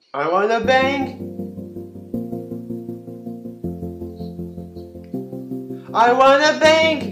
I wanna bang. I wanna bang.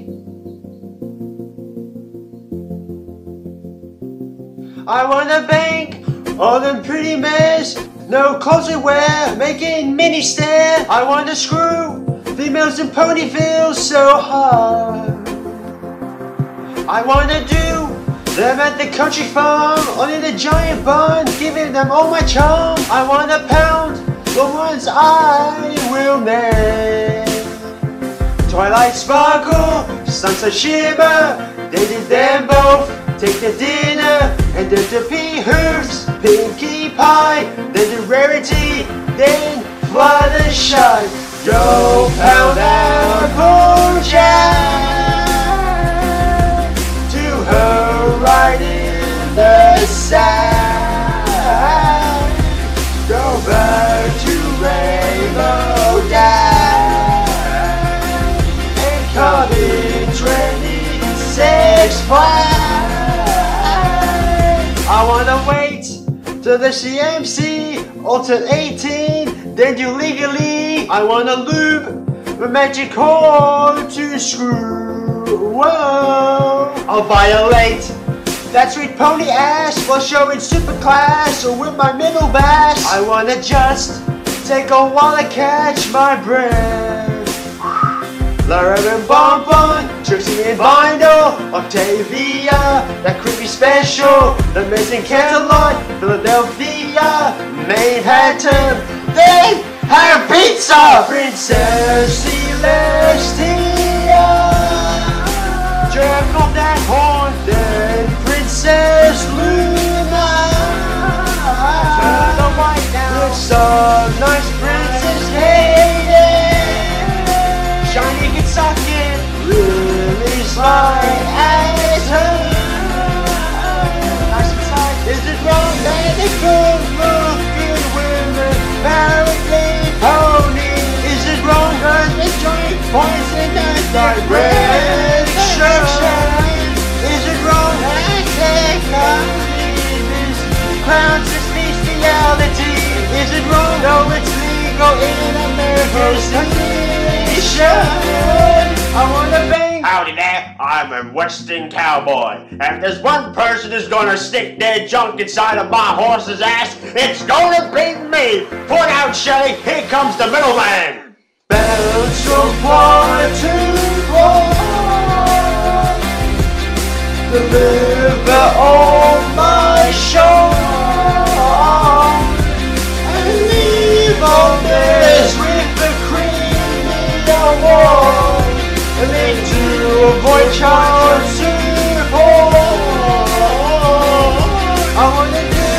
I wanna bang all them pretty mares, no clothes to wear, making mini stare. I wanna screw females in ponytails so hard. I wanna do them at the country farm, on in a giant barn, giving them all my charm. I wanna pound the ones I will name. Twilight sparkle, sunset shimmer, they did them both. Take the dinner, and then the pea hooves, Pinkie Pie, then the rarity, then Fluttershy. Go pound Applejack to her right in the side. Go back to Rainbow Dash and come in 26 flags. I wanna wait till the CMC alternate 18, then do legally. I wanna lube the magic cord to screw. Whoa! I'll violate that sweet pony ass while showing super class or with my middle bass. I wanna just take a while to catch my breath. Lara and Bonbon, Trixie and Vinyl, Octavia, that creepy special, the Amazing Canterlot, Philadelphia, Manhattan, they have pizza! Princess Celestia, jerk off that horn, then Princess Luna, turn the light down, with some nice Princess Hayden. Shiny can suck it, really smart as her. Nice inside. Is it wrong that they good looking women apparently pony? Is it wrong that they join points in that direction? Is it wrong that technology is crowns this bestiality? Is it wrong? No, it's legal in America's country. I wanna bang. Howdy there, I'm a Western cowboy. And if there's one person who's gonna stick their junk inside of my horse's ass, it's gonna be me. Point out, Shelly, here comes the middleman. Bounce from point to point, deliver on my shore, and leave all this with the and then to avoid child support. I wanna do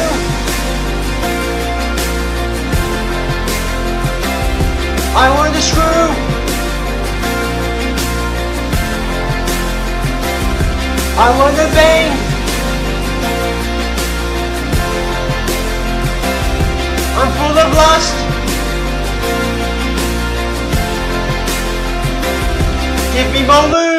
I wanna screw. I wanna bang. I'm full of lust. Give me more lube.